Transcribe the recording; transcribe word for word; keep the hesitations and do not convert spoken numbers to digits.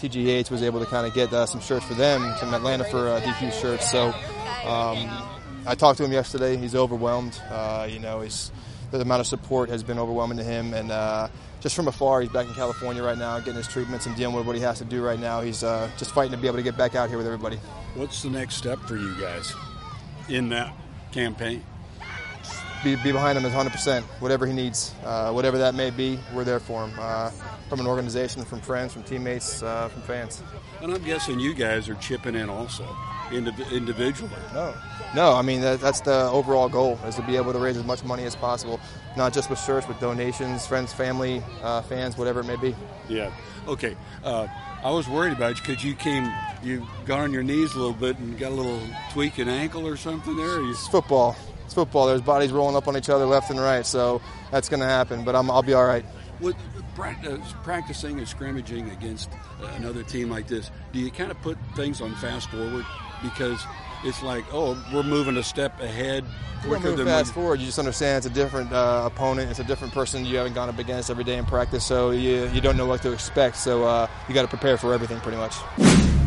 T G H was able to kind of get uh, some shirts for them, some Atlanta for uh, D Q shirts. So um, I talked to him yesterday. He's overwhelmed. Uh, you know, he's, the amount of support has been overwhelming to him. And uh, just from afar, he's back in California right now, getting his treatments and dealing with what he has to do right now. He's uh, just fighting to be able to get back out here with everybody. What's the next step for you guys in that campaign? Be, be behind him one hundred percent, whatever he needs, uh, whatever that may be, we're there for him, uh, from an organization, from friends, from teammates, uh, from fans. And I'm guessing you guys are chipping in also, indiv- individually. No, no. I mean, that, that's the overall goal, is to be able to raise as much money as possible, not just with shirts, with donations, friends, family, uh, fans, whatever it may be. Yeah. Okay. Uh, I was worried about you because you came, you got on your knees a little bit and got a little tweak in ankle or something there. Or you... It's football. It's football. There's bodies rolling up on each other left and right, so that's going to happen. But I'm, I'll be all right. With practicing and scrimmaging against another team like this, do you kind of put things on fast forward? Because it's like, oh, we're moving a step ahead quicker than fast forward. You just understand it's a different uh, opponent. It's a different person you haven't gone up against every day in practice, so you, you don't know what to expect. So uh, you got to prepare for everything pretty much.